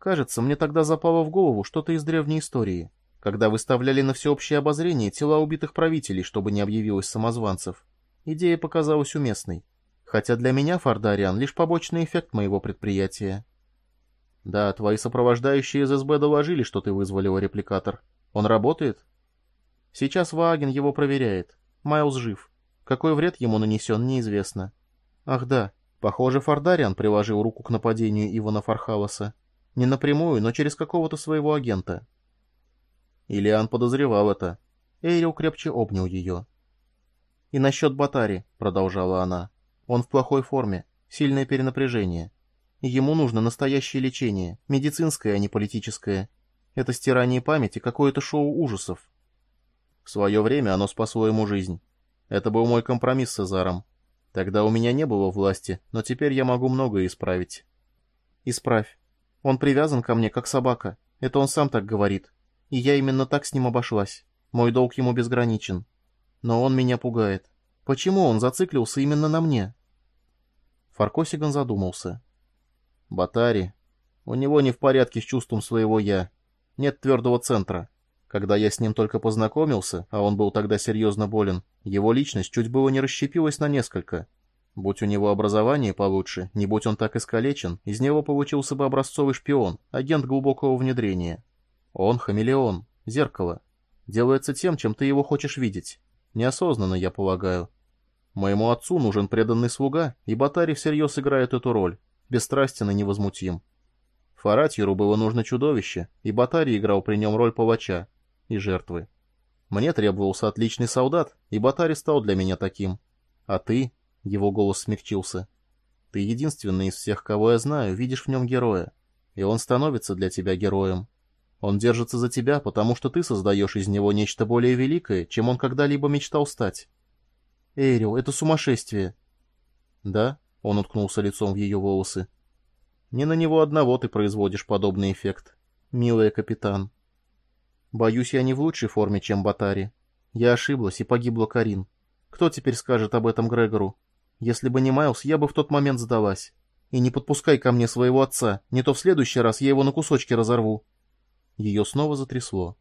Кажется, мне тогда запало в голову что-то из древней истории, когда выставляли на всеобщее обозрение тела убитых правителей, чтобы не объявилось самозванцев. Идея показалась уместной. Хотя для меня Фардариан лишь побочный эффект моего предприятия. Да, твои сопровождающие из СБ доложили, что ты вызволила репликатор. Он работает? Сейчас Вааген его проверяет. Майлз жив. Какой вред ему нанесен, неизвестно. Ах да, похоже, Фардариан приложил руку к нападению Ивана Фархалоса. Не напрямую, но через какого-то своего агента. Илиан подозревал это. Эйрил крепче обнял ее. «И насчет Батари», — продолжала она. «Он в плохой форме, сильное перенапряжение. Ему нужно настоящее лечение, медицинское, а не политическое. Это стирание памяти, какое-то шоу ужасов». В свое время оно спасло ему жизнь. Это был мой компромисс с Эзаром. Тогда у меня не было власти, но теперь я могу многое исправить. «Исправь. Он привязан ко мне, как собака. Это он сам так говорит. И я именно так с ним обошлась. Мой долг ему безграничен. Но он меня пугает. Почему он зациклился именно на мне?» Фаркосиган задумался. «Батари. У него не в порядке с чувством своего «я». Нет твердого центра. Когда я с ним только познакомился, а он был тогда серьезно болен, его личность чуть было не расщепилась на несколько. Будь у него образование получше, не будь он так искалечен, из него получился бы образцовый шпион, агент глубокого внедрения. Он хамелеон, зеркало. Делается тем, чем ты его хочешь видеть. Неосознанно, я полагаю. Моему отцу нужен преданный слуга, и Батари всерьез играет эту роль, бесстрастен и невозмутим. Фаратьеру было нужно чудовище, и Батари играл при нем роль палача и жертвы. Мне требовался отличный солдат, и Батари стал для меня таким. А ты, — его голос смягчился, — ты единственный из всех, кого я знаю, видишь в нем героя, и он становится для тебя героем. Он держится за тебя, потому что ты создаешь из него нечто более великое, чем он когда-либо мечтал стать. Эйрил, это сумасшествие. Да, — он уткнулся лицом в ее волосы. Не на него одного ты производишь подобный эффект, милая капитан. Боюсь, я не в лучшей форме, чем Батари. Я ошиблась, и погибла Карин. Кто теперь скажет об этом Грегору? Если бы не Майлз, я бы в тот момент сдалась. И не подпускай ко мне своего отца, не то в следующий раз я его на кусочки разорву. Ее снова затрясло.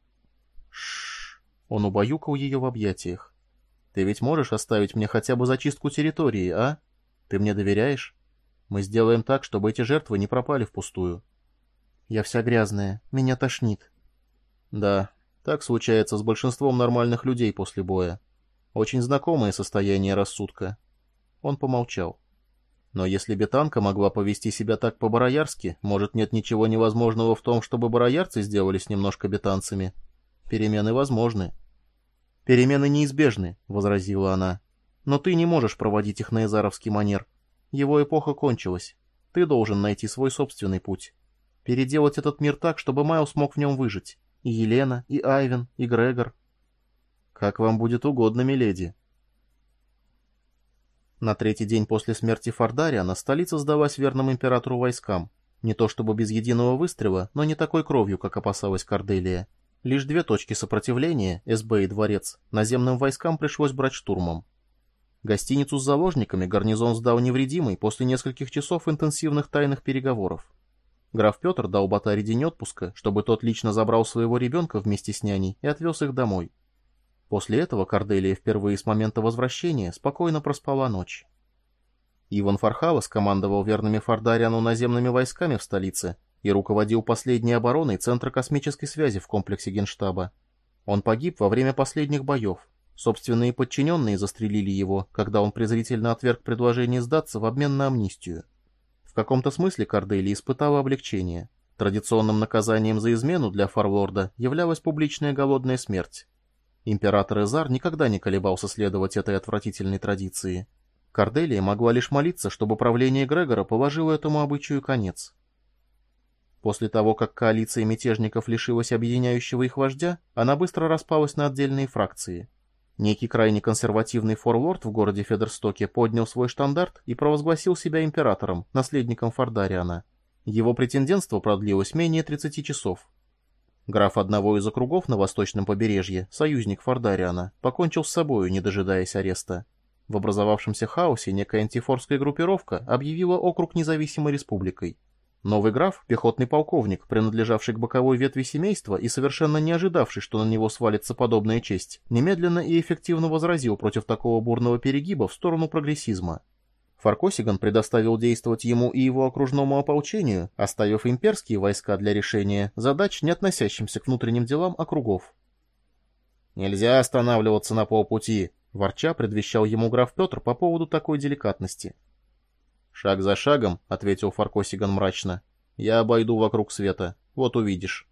Шш. Он убаюкал ее в объятиях. Ты ведь можешь оставить мне хотя бы зачистку территории, а? Ты мне доверяешь? Мы сделаем так, чтобы эти жертвы не пропали впустую. Я вся грязная, меня тошнит. Да, так случается с большинством нормальных людей после боя. Очень знакомое состояние рассудка. Он помолчал. Но если бетанка могла повести себя так по-бароярски, может, нет ничего невозможного в том, чтобы бароярцы сделались немножко бетанцами? Перемены возможны. Перемены неизбежны, — возразила она. Но ты не можешь проводить их на эзаровский манер. Его эпоха кончилась. Ты должен найти свой собственный путь. Переделать этот мир так, чтобы Майлз мог в нем выжить. И Елена, и Айвен, и Грегор. Как вам будет угодно, миледи. На третий день после смерти Фардариана столица сдалась верным императору войскам. Не то чтобы без единого выстрела, но не такой кровью, как опасалась Корделия. Лишь две точки сопротивления, СБ и дворец, наземным войскам пришлось брать штурмом. Гостиницу с заложниками гарнизон сдал невредимый после нескольких часов интенсивных тайных переговоров. Граф Петр дал Батари день отпуска, чтобы тот лично забрал своего ребенка вместе с няней и отвез их домой. После этого Корделия впервые с момента возвращения спокойно проспала ночь. Иван Фархалос командовал верными Фардариану наземными войсками в столице и руководил последней обороной Центра космической связи в комплексе Генштаба. Он погиб во время последних боев. Собственные подчиненные застрелили его, когда он презрительно отверг предложение сдаться в обмен на амнистию. В каком-то смысле Корделия испытала облегчение. Традиционным наказанием за измену для Фарлорда являлась публичная голодная смерть. Император Эзар никогда не колебался следовать этой отвратительной традиции. Корделия могла лишь молиться, чтобы правление Грегора положило этому обычаю конец. После того, как коалиция мятежников лишилась объединяющего их вождя, она быстро распалась на отдельные фракции. Некий крайне консервативный форлорд в городе Федерстоке поднял свой штандарт и провозгласил себя императором, наследником Фардариана. Его претендентство продлилось менее 30 часов. Граф одного из округов на восточном побережье, союзник Фардариана, покончил с собою, не дожидаясь ареста. В образовавшемся хаосе некая антифорская группировка объявила округ независимой республикой. Новый граф, пехотный полковник, принадлежавший к боковой ветви семейства и совершенно не ожидавший, что на него свалится подобная честь, немедленно и эффективно возразил против такого бурного перегиба в сторону прогрессизма. Фаркосиган предоставил действовать ему и его окружному ополчению, оставив имперские войска для решения задач, не относящимся к внутренним делам округов. «Нельзя останавливаться на полпути», — ворча предвещал ему граф Петр по поводу такой деликатности. «Шаг за шагом», — ответил Фаркосиган мрачно, — «я обойду вокруг света, вот увидишь».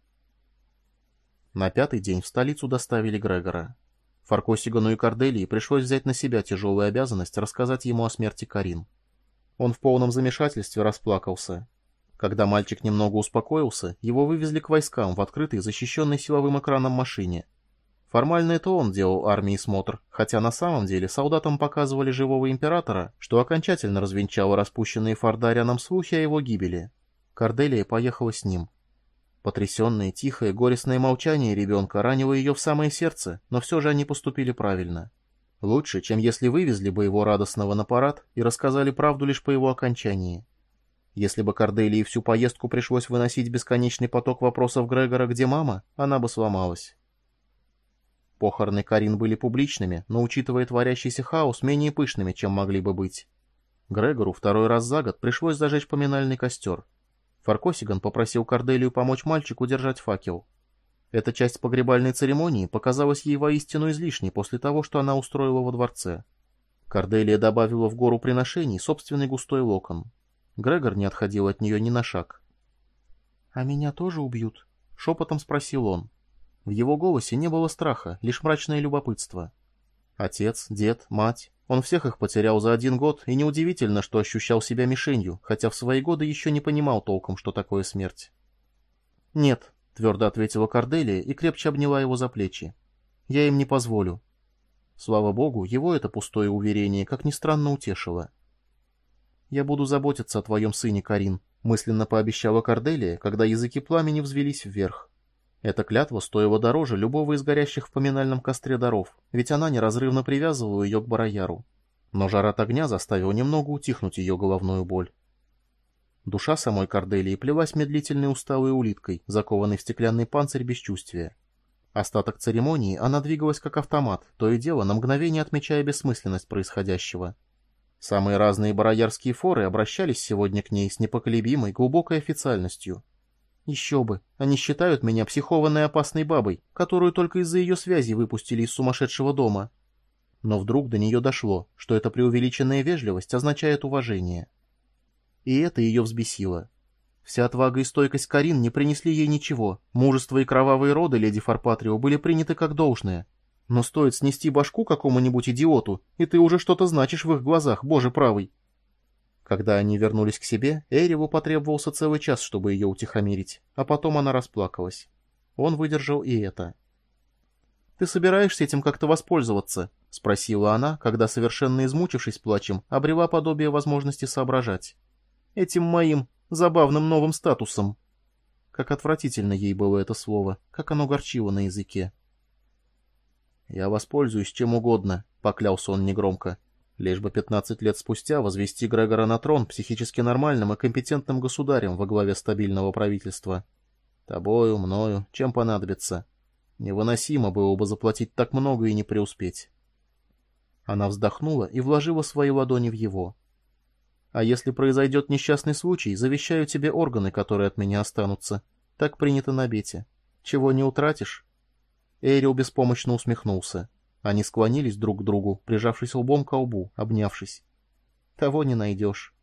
На 5-й день в столицу доставили Грегора. Фаркосигану и Корделии пришлось взять на себя тяжелую обязанность рассказать ему о смерти Карин. Он в полном замешательстве расплакался. Когда мальчик немного успокоился, его вывезли к войскам в открытой, защищенной силовым экраном машине. Формально это он делал армии смотр, хотя на самом деле солдатам показывали живого императора, что окончательно развенчало распущенные Фардарианом слухи о его гибели. Корделия поехала с ним. Потрясенное, тихое, горестное молчание ребенка ранило ее в самое сердце, но все же они поступили правильно. Лучше, чем если вывезли бы его радостного на парад и рассказали правду лишь по его окончании. Если бы Корделии всю поездку пришлось выносить бесконечный поток вопросов Грегора «Где мама?», она бы сломалась. Похороны Карин были публичными, но, учитывая творящийся хаос, менее пышными, чем могли бы быть. Грегору 2-й раз за год пришлось зажечь поминальный костер. Фаркосиган попросил Корделию помочь мальчику держать факел. Эта часть погребальной церемонии показалась ей воистину излишней после того, что она устроила во дворце. Корделия добавила в гору приношений собственный густой локон. Грегор не отходил от нее ни на шаг. «А меня тоже убьют?» — шепотом спросил он. В его голосе не было страха, лишь мрачное любопытство. Отец, дед, мать. Он всех их потерял за 1 год, и неудивительно, что ощущал себя мишенью, хотя в свои годы еще не понимал толком, что такое смерть. «Нет», — твердо ответила Корделия и крепче обняла его за плечи. «Я им не позволю». Слава богу, его это пустое уверение, как ни странно, утешило. «Я буду заботиться о твоем сыне, Карин», — мысленно пообещала Корделия, когда языки пламени взвелись вверх. Эта клятва стоила дороже любого из горящих в поминальном костре даров, ведь она неразрывно привязывала ее к Барояру. Но жар от огня заставил немного утихнуть ее головную боль. Душа самой Корделии плелась медлительной усталой улиткой, закованной в стеклянный панцирь бесчувствия. Остаток церемонии она двигалась как автомат, то и дело на мгновение отмечая бессмысленность происходящего. Самые разные бароярские форы обращались сегодня к ней с непоколебимой, глубокой официальностью. Еще бы, они считают меня психованной опасной бабой, которую только из-за ее связи выпустили из сумасшедшего дома. Но вдруг до нее дошло, что эта преувеличенная вежливость означает уважение. И это ее взбесило. Вся отвага и стойкость Карин не принесли ей ничего, мужество и кровавые роды леди Фарпатрио были приняты как должное. Но стоит снести башку какому-нибудь идиоту, и ты уже что-то значишь в их глазах, боже правый. Когда они вернулись к себе, Эйреву потребовался целый час, чтобы ее утихомирить, а потом она расплакалась. Он выдержал и это. «Ты собираешься этим как-то воспользоваться?» — спросила она, когда, совершенно измучившись плачем, обрела подобие возможности соображать. «Этим моим забавным новым статусом». Как отвратительно ей было это слово, как оно горчило на языке. «Я воспользуюсь чем угодно», — поклялся он негромко. Лишь бы 15 лет спустя возвести Грегора на трон психически нормальным и компетентным государем во главе стабильного правительства. Тобою, мною, чем понадобится. Невыносимо было бы заплатить так много и не преуспеть. Она вздохнула и вложила свои ладони в его. А если произойдет несчастный случай, завещаю тебе органы, которые от меня останутся. Так принято на бете. Чего не утратишь? Эйрил беспомощно усмехнулся. Они склонились друг к другу, прижавшись лбом ко лбу, обнявшись. Того не найдешь.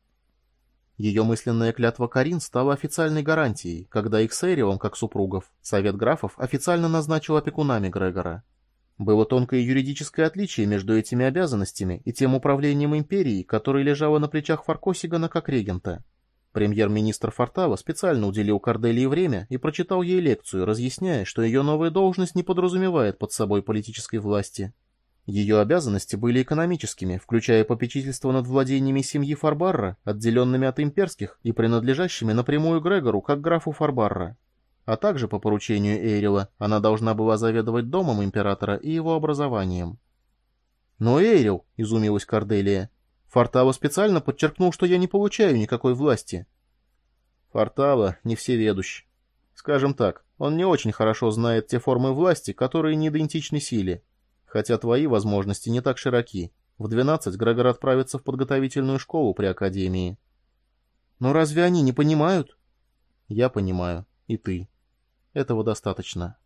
Ее мысленная клятва Карин стала официальной гарантией, когда их с Эйрилом, как супругов, совет графов официально назначил опекунами Грегора. Было тонкое юридическое отличие между этими обязанностями и тем управлением империей, которое лежало на плечах Фаркосигана как регента. Премьер-министр Фортава специально уделил Корделии время и прочитал ей лекцию, разъясняя, что ее новая должность не подразумевает под собой политической власти. Ее обязанности были экономическими, включая попечительство над владениями семьи Фарбарра, отделенными от имперских и принадлежащими напрямую Грегору как графу Фарбарра. А также по поручению Эйрила она должна была заведовать домом императора и его образованием. «Но Эйрил», — изумилась Корделия, — «Фортава специально подчеркнул, что я не получаю никакой власти». Фортава не всеведущ. Скажем так, он не очень хорошо знает те формы власти, которые не идентичны силе. Хотя твои возможности не так широки. В 12 Грегор отправится в подготовительную школу при Академии. Но разве они не понимают? Я понимаю. И ты. Этого достаточно.